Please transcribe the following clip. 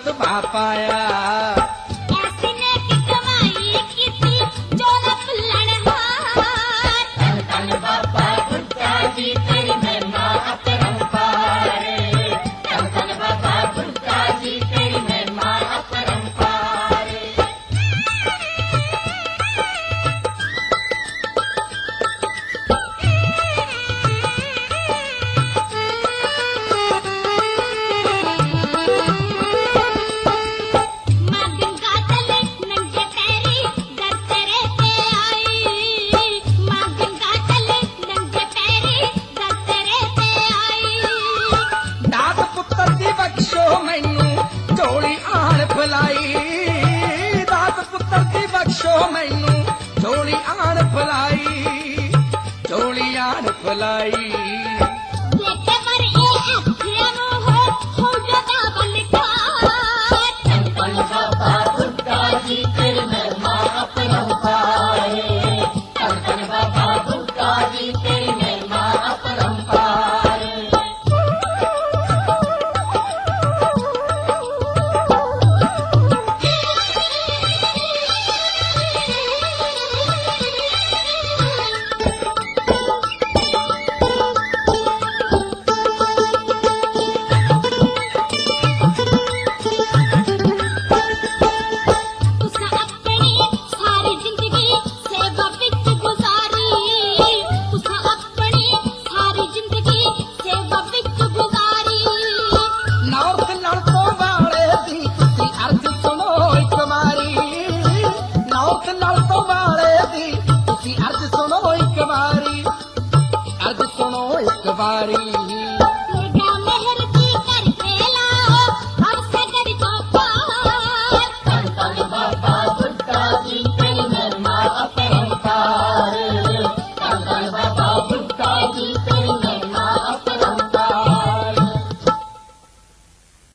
रुतबा पाया। ऐसी नेक कमाई कीती चोला फुल्लण हार। धन धन बाबा बुड्ढा जी तेरी महिमा अपरंपार। धन धन बाबा बुड्ढा जी तेरी महिमा अपरंपार। माँ गंगा चले नंगे पैरी दर तेरे पे आई। माँ गंगा चले नंगे पैरी दर तेरे पे आई। दात पुत्र दी बख्शो मैनू झोली आण फलाई। दात पुत्र दी बख्शो मैनू झोली आण फलाई। झोली आण फलाई। लेके पर ए अखियां नु हो जदा बलकार। धन धन बाबा बुड्ढा जी तेरी महिमा अपरंपार। धन धन बाबा बुड्ढा जी तेरी महिमा अपरंपार। तुसा अपनी सारी जिंदगी सेवा विच गुजारी। तुसा अपनी सारी जिंदगी सेवा विच गुजारी। नॉर्थ लड़ तो वाले दी तुसी अर्ज सुनो एक बारी। नॉर्थ लड़ तो वाले दी तुसी अर्ज सुनो एक बारी। अर्ज सुनो एक बारी।